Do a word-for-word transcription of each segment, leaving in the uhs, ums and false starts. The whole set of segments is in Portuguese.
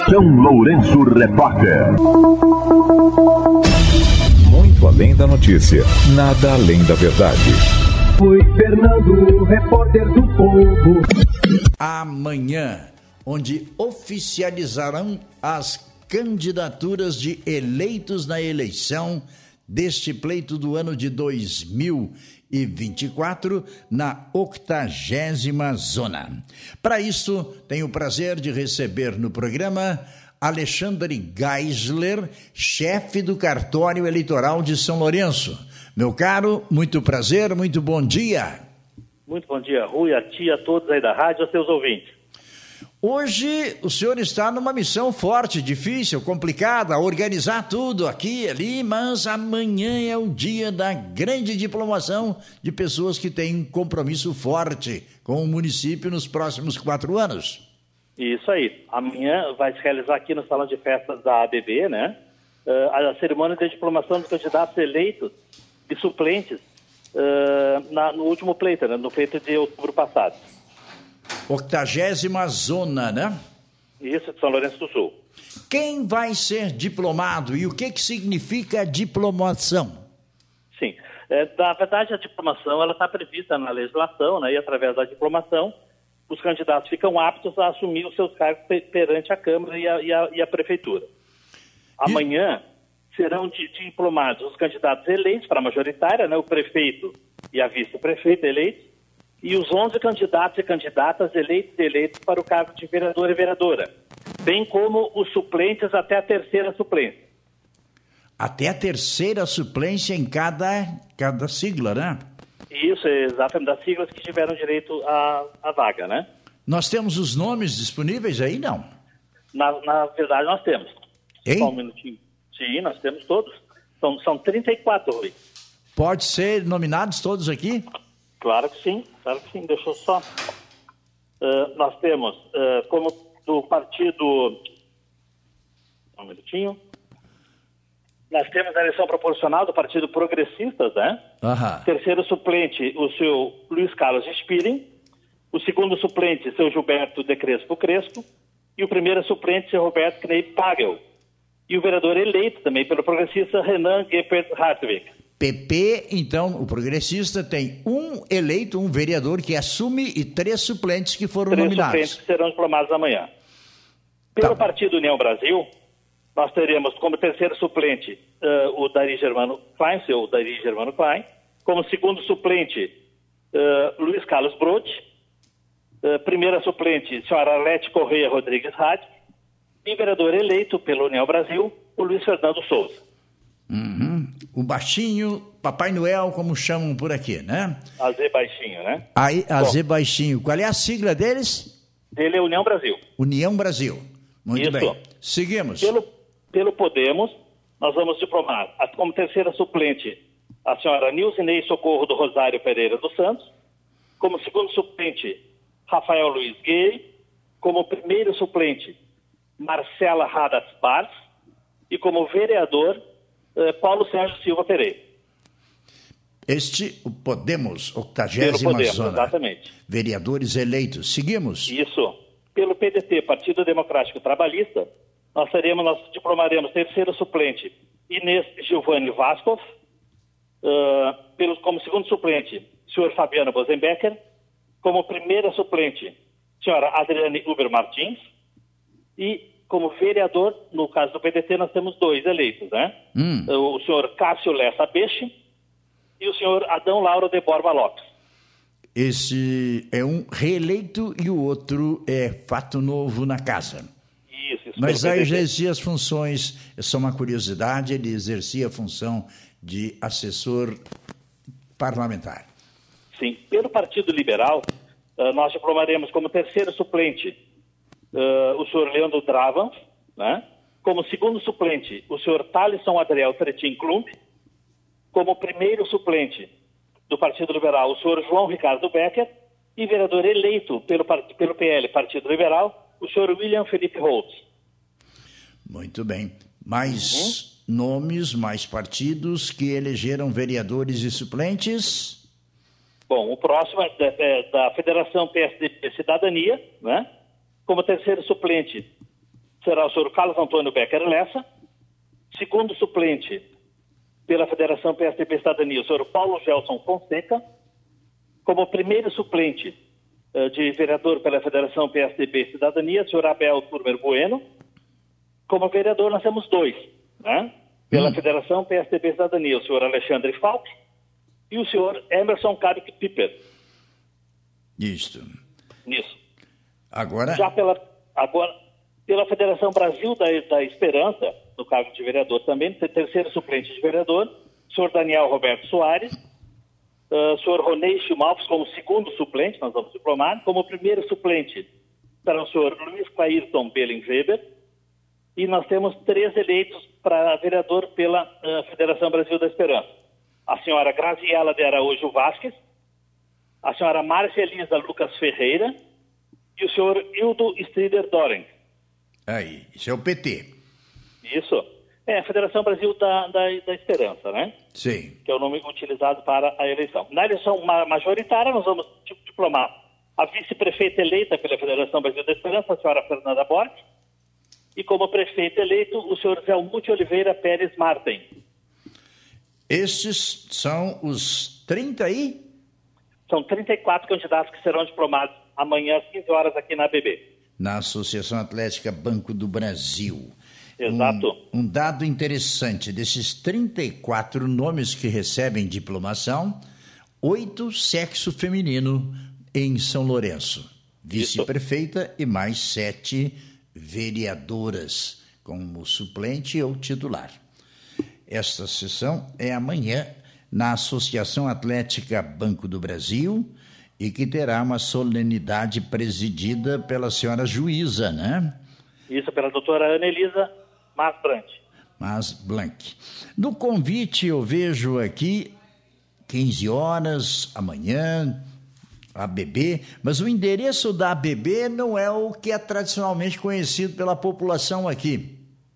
São Lourenço Repórter. Muito além da notícia, nada além da verdade. Foi Fernando, repórter do Povo. Amanhã, onde oficializarão as candidaturas de eleitos na eleição deste pleito do ano de dois mil e vinte e quatro, na octagésima zona. Para isso, tenho o prazer de receber no programa Alexandre Geisler, chefe do cartório eleitoral de São Lourenço. Meu caro, muito prazer, muito bom dia. Muito bom dia, Rui, a ti, a todos aí da rádio, aos seus ouvintes. Hoje o senhor está numa missão forte, difícil, complicada, organizar tudo aqui e ali, mas amanhã é o dia da grande diplomação de pessoas que têm um compromisso forte com o município nos próximos quatro anos. Isso aí. Amanhã vai se realizar aqui no Salão de Festas da A B B, né, a cerimônia de diplomação dos candidatos eleitos e suplentes uh, na, no último pleito, né, no pleito de outubro passado. octagésima zona, né? Isso, de São Lourenço do Sul. Quem vai ser diplomado e o que, que significa diplomação? Sim, é, na verdade a diplomação ela está prevista na legislação, né, e através da diplomação os candidatos ficam aptos a assumir os seus cargos perante a Câmara e a, e a, e a Prefeitura. Amanhã e... serão diplomados os candidatos eleitos para a majoritária, né, o prefeito e a vice-prefeita eleitos, e os onze candidatos e candidatas eleitos e eleitos para o cargo de vereador e vereadora, bem como os suplentes até a terceira suplência. Até a terceira suplência em cada, cada sigla, né? Isso, exatamente, das siglas que tiveram direito à, à vaga, né? Nós temos os nomes disponíveis aí, não? Na, na verdade, nós temos. Hein? Só um minutinho. Sim, nós temos todos. São, são trinta e quatro, Rui. Pode ser nominados todos aqui? Claro que sim, claro que sim. Deixa eu só... Uh, nós temos, uh, como do partido... Um minutinho. Nós temos a eleição proporcional do Partido Progressistas, né? Aham. Terceiro suplente, o seu Luiz Carlos Spirin. O segundo suplente, seu Gilberto de Crespo Crespo. E o primeiro suplente, seu Roberto Kneip Pagel. E o vereador eleito também pelo progressista, Renan Geppert Hartwig. P P, então, o progressista tem um eleito, um vereador que assume e três suplentes que foram três nominados. Três suplentes que serão diplomados amanhã. Pelo Tá. Partido União Brasil, nós teremos como terceiro suplente uh, o Dari Germano Klein, seu Dari Germano Klein. Como segundo suplente, uh, Luiz Carlos Brode. Uh, primeira suplente, senhora Arlete Correia Rodrigues Rádio. E vereador eleito pelo União Brasil, o Luiz Fernando Souza. Uhum. O baixinho, Papai Noel, como chamam por aqui, né? A Z baixinho, né? Aí, a Bom, Z baixinho. Qual é a sigla deles? Dele é União Brasil. União Brasil. Muito Isso. bem. Seguimos. Pelo, pelo Podemos, nós vamos diplomar a- como terceira suplente a senhora Nilzinei Socorro do Rosário Pereira dos Santos. Como segundo suplente, Rafael Luiz Gay. Como primeiro suplente, Marcela Hadas Bars. E como vereador, eh, Paulo Sérgio Silva Pereira. Este, o Podemos, Pelo octagésima Podemos, zona. exatamente. Vereadores eleitos. Seguimos. Isso. Pelo P D T, Partido Democrático Trabalhista, nós teremos, nós diplomaremos terceiro suplente Inês Giovanni Vascov, uh, pelo, como segundo suplente, senhor Fabiano Bosenbecker, como primeira suplente, senhora Adriane Uber Martins, e como vereador, no caso do P D T, nós temos dois eleitos, né? Hum. O senhor Cássio Lessa Peixe e o senhor Adão Lauro de Borba Lopes. Esse é um reeleito e o outro é fato novo na casa. Isso, isso. Mas pelo já P D T. exercia as funções, é só uma curiosidade, ele exercia a função de assessor parlamentar. Sim, pelo Partido Liberal, uh, nós diplomaremos como terceiro suplente uh, o senhor Leandro Dravan, né? Como segundo suplente o senhor Thalisson Adriel Tretin Klump, como primeiro suplente do Partido Liberal o senhor João Ricardo Becker e vereador eleito pelo, pelo P L Partido Liberal o senhor William Felipe Holtz. Muito bem. Mais uhum. nomes, mais partidos que elegeram vereadores e suplentes? Bom, o próximo é da, é da Federação P S D B Cidadania, né? Como terceiro suplente, será o senhor Carlos Antônio Becker Lessa. Segundo suplente pela Federação P S D B Cidadania, o senhor Paulo Gelson Fonseca. Como primeiro suplente uh, de vereador pela Federação P S D B Cidadania, o senhor Abel Turmer Bueno. Como vereador nós temos dois, né? Pela hum. Federação P S D B Cidadania, o senhor Alexandre Falk e o senhor Emerson Carrick Piper. Isso. Isso. Agora... Já pela, agora, pela Federação Brasil da, da Esperança, no cargo de vereador também, terceiro suplente de vereador, o senhor Daniel Roberto Soares, uh, o senhor Ronei Chimalfos como segundo suplente, nós vamos diplomar, como primeiro suplente será o senhor Luiz Clairton Belling-Weber, e nós temos três eleitos para vereador pela uh, Federação Brasil da Esperança. A senhora Graziela de Araújo Vasques, a senhora Márcia Elisa Lucas Ferreira e o senhor Hildo Strider Doren. Aí, isso é o P T. Isso. É a Federação Brasil da, da, da Esperança, né? Sim. Que é o nome utilizado para a eleição. Na eleição majoritária, nós vamos diplomar a vice-prefeita eleita pela Federação Brasil da Esperança, a senhora Fernanda Borges, e como prefeito eleito, o senhor Zelmute Oliveira Pérez Martin. Estes são os trinta aí? São trinta e quatro candidatos que serão diplomados amanhã às quinze horas aqui na A B B. Na Associação Atlética Banco do Brasil. Exato. Um, um dado interessante, desses trinta e quatro nomes que recebem diplomação, oito sexo feminino em São Lourenço. Vice-prefeita e mais sete vereadoras, como suplente ou titular. Esta sessão é amanhã na Associação Atlética Banco do Brasil e que terá uma solenidade presidida pela senhora juíza, né? Isso, pela doutora Ana Elisa Mas Blanc. Mas Blanc. No convite eu vejo aqui quinze horas, amanhã, A B B, mas o endereço da A B B não é o que é tradicionalmente conhecido pela população aqui.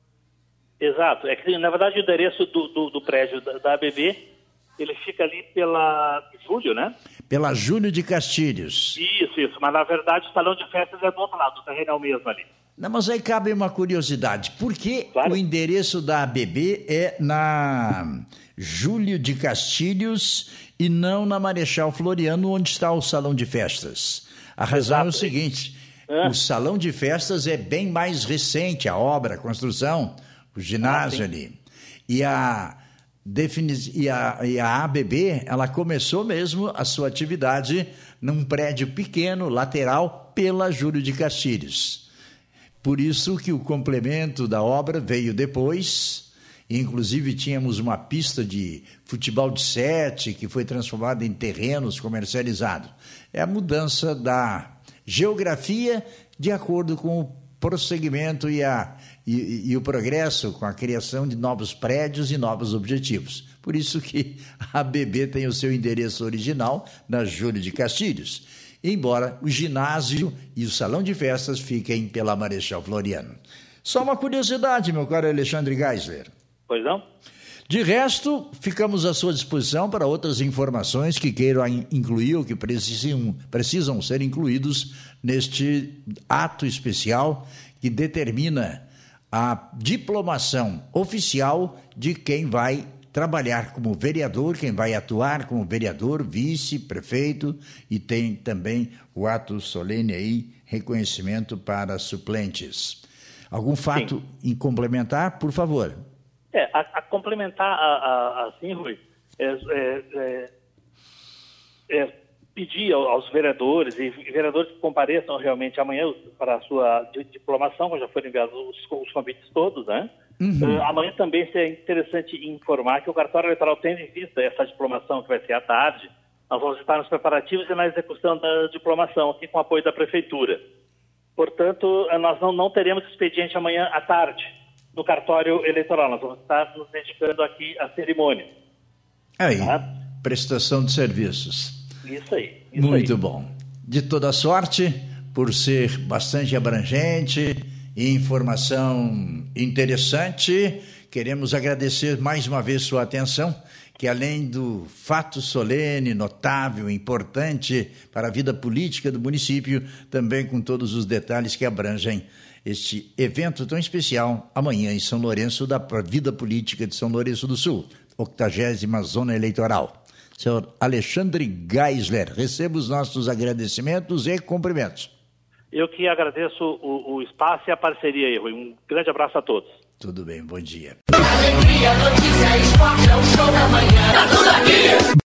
Exato, é que na verdade o endereço do, do, do prédio da, da A B B, ele fica ali pela Júlio, né? Pela Júlio de Castilhos. Isso, isso, mas na verdade o salão de festas é do outro lado, o terreno é o mesmo ali. Não, mas aí cabe uma curiosidade, por que claro. O endereço da A B B é na Júlio de Castilhos e não na Marechal Floriano, onde está o salão de festas? A razão Exato. É o seguinte, ah. o salão de festas é bem mais recente, a obra, a construção, o ginásio ah, ali. E a, defini- e, a, e a A B B, ela começou mesmo a sua atividade num prédio pequeno, lateral, pela Júlio de Castilhos. Por isso que o complemento da obra veio depois, inclusive tínhamos uma pista de futebol de sete que foi transformada em terrenos comercializados. É a mudança da geografia de acordo com o prosseguimento e, a, e, e o progresso com a criação de novos prédios e novos objetivos. Por isso que a A B B tem o seu endereço original na Júlio de Castilhos, embora o ginásio e o salão de festas fiquem pela Marechal Floriano. Só uma curiosidade, meu caro Alexandre Geisler. Pois não? De resto, ficamos à sua disposição para outras informações que queiram incluir ou que precisam, precisam ser incluídos neste ato especial que determina a diplomação oficial de quem vai trabalhar como vereador, quem vai atuar como vereador, vice, prefeito, e tem também o ato solene aí, reconhecimento para suplentes. Algum fato Sim. em complementar, por favor? É, a, a complementar a, a, assim, Rui, é, é, é, é pedir aos vereadores e vereadores que compareçam realmente amanhã para a sua diplomação, já foram enviados os, os convites todos, né? Uhum. Uh, amanhã também é interessante informar que o cartório eleitoral tendo em vista essa diplomação que vai ser à tarde, nós vamos estar nos preparativos e na execução da diplomação aqui com apoio da prefeitura. Portanto, nós não, não teremos expediente amanhã à tarde no cartório eleitoral, nós vamos estar nos dedicando aqui à cerimônia. Aí, tá? Prestação de serviços. Isso aí. Isso Muito aí. bom. De toda sorte, por ser bastante abrangente e informação interessante, queremos agradecer mais uma vez sua atenção que além do fato solene, notável, importante para a vida política do município, também com todos os detalhes que abrangem este evento tão especial, amanhã em São Lourenço, da vida política de São Lourenço do Sul, octagésima Zona Eleitoral. Senhor Alexandre Geisler, receba os nossos agradecimentos e cumprimentos. Eu que agradeço o, o espaço e a parceria aí, Rui. Um grande abraço a todos. Tudo bem, bom dia. Alegria, notícia, esporte, é o show da manhã. Tá tudo aqui.